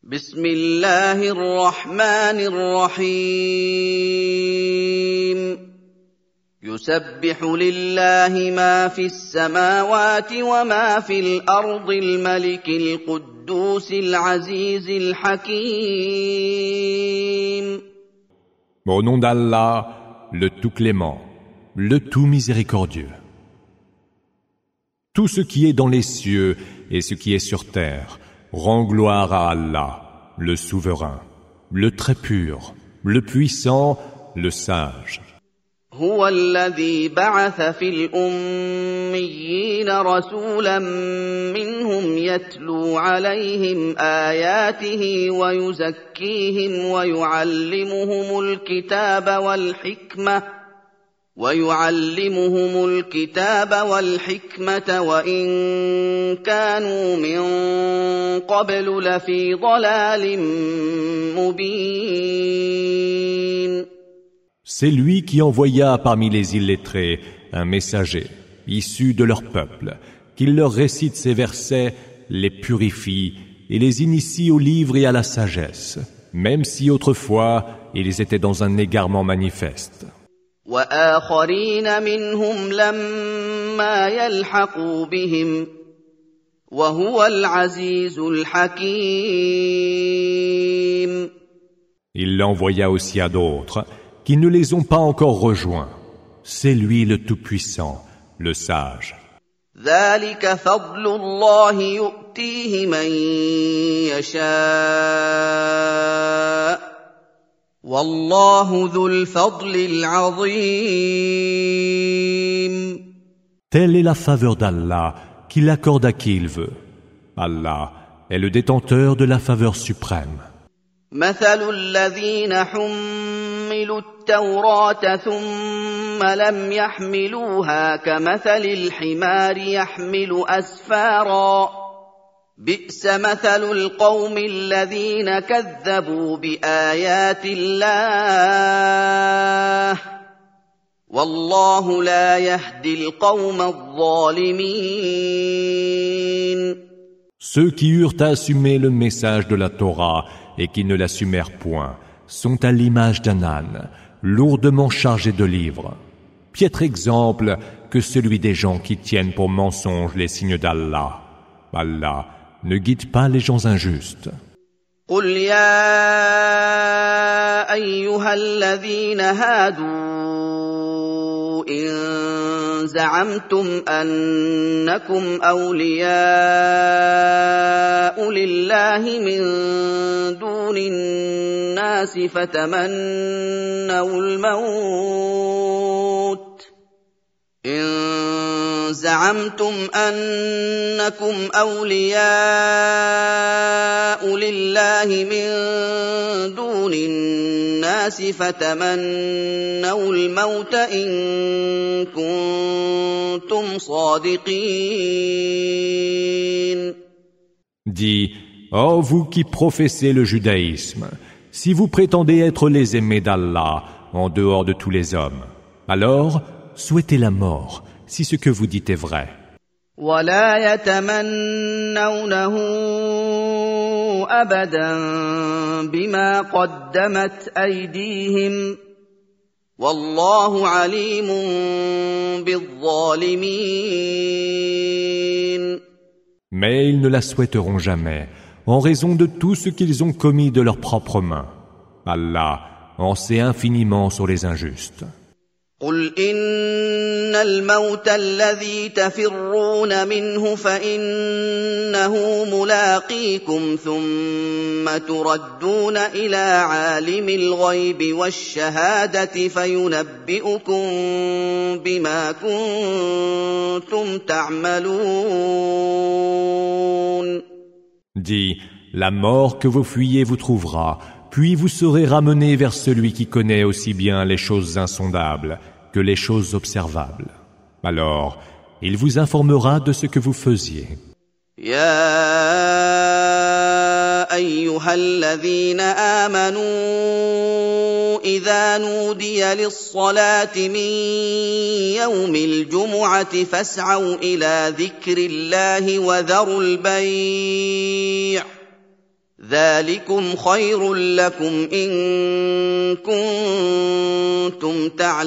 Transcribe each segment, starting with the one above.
بسم الله الرحمن الرحيم يسبح لله ما في السماوات وما في الأرض الملك القدوس العزيز الحكيم. Au nom d'Allah, le tout clément, le tout miséricordieux. Tout ce qui est dans les cieux et ce qui est sur terre rend gloire à Allah, le souverain, le très pur, le puissant, le sage. هو الذي بعث في الأميين رسولا منهم يتلو عليهم آياته ويزكيهم ويعلمهم الكتاب والحكمة وإن كانوا من قبل لفي ضلال مبين. C'est lui qui envoya parmi les illettrés un messager, issu de leur peuple, qui leur récite ces versets, les purifie et les initie au livre et à la sagesse, même si autrefois ils étaient dans un égarement manifeste. وآخرين منهم لما يلحقوا بهم وهو العزيز الحكيم. Il l'envoya aussi à d'autres qui ne les ont pas encore rejoints. C'est lui le Tout-Puissant, le Sage. ذلك فضل الله يؤتيه من يشاء والله ذو الفضل العظيم. Telle est la faveur d'Allah qu'il accorde à qui il veut. Allah est le détenteur de la faveur suprême. مثل الذين حملوا التوراة ثم لم يحملوها كمثل الحمار يحمل أسفارا بئس مثل القوم الذين كذبوا بآيات الله والله لا يهدي القوم الظالمين. Ceux qui eurent à assumer le message de la Torah et qui ne l'assumèrent point sont à l'image d'un âne, lourdement chargé de livres. Piètre exemple que celui des gens qui tiennent pour mensonges les signes d'Allah. Allah ne guide pas les gens injustes. قل يا أيها الذين هادوا إن زعمتم أنكم أولياء لله من دون الناس فتمنوا الموت إن زعمتم أنكم أولياء لله من دون الناس فتمنوا الموت إن كنتم صادقين. Dis, ô vous qui professez le judaïsme, si vous prétendez être les aimés d'Allah en dehors de tous les hommes, alors souhaitez la mort, si ce que vous dites est vrai. ولا يتمنونه أبدا بما قدمت أيديهم والله عليم بالظالمين. Mais ils ne la souhaiteront jamais, en raison de tout ce qu'ils ont commis de leurs propres mains. Allah en sait infiniment sur les injustes. قل إن الموت الذي تفرون منه فإنه ملاقيكم ثم تردون إلى عالم الغيب والشهادة فينبئكم بما كنتم تعملون. Dis, la mort que vous fuyez vous trouvera, puis vous serez ramenés vers celui qui connaît aussi bien les choses insondables que les choses observables. Alors, il vous informera de ce que vous faisiez. يا أيها الذين آمنوا إذا نودي للصلاة من يوم الجمعة فاسعوا إلى ذكر الله وذروا البيع ذلكم خير لكم إن كنتم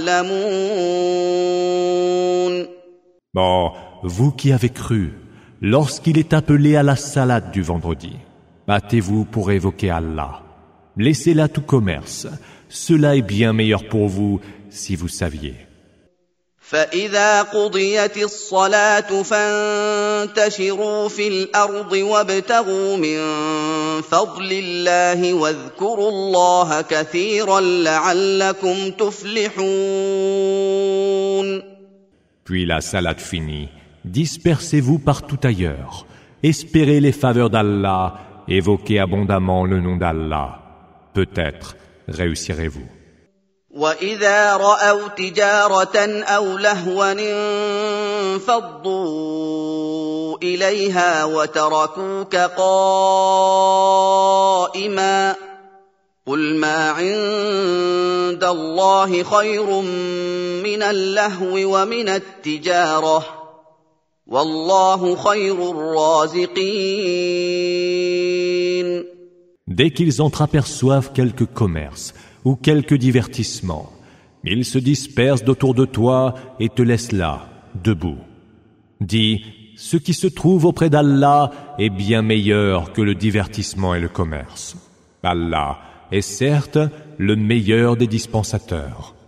تعلمون. Bon, vous qui avez cru, lorsqu'il est appelé à la salade du vendredi, battez-vous pour évoquer Allah. Laissez là tout commerce. Cela est bien meilleur pour vous si vous saviez. فإذا قضيت الصلاة فانتشروا في الأرض وابتغوا من فضل الله واذكروا الله كثيرا لعلكم تفلحون. Puis la salade finie, dispersez-vous partout ailleurs. Espérez les faveurs d'Allah, évoquez abondamment le nom d'Allah. Peut-être réussirez-vous. وَإِذَا رَأَوْا تِجَارَةً أَوْ لَهْوًا انفَضُّوا إِلَيْهَا وَتَرَكُوكَ قَائِمًا قُلْ مَا عِندَ اللَّهِ خَيْرٌ مِّنَ اللَّهْوِ وَمِنَ التِّجَارَةِ وَاللَّهُ خَيْرُ الرَّازِقِينَ. Dès qu'ils entreaperçoivent quelque commerce ou quelque divertissement, ils se dispersent autour de toi et te laissent là, debout. Dis, ce qui se trouve auprès d'Allah est bien meilleur que le divertissement et le commerce. Allah est certes le meilleur des dispensateurs.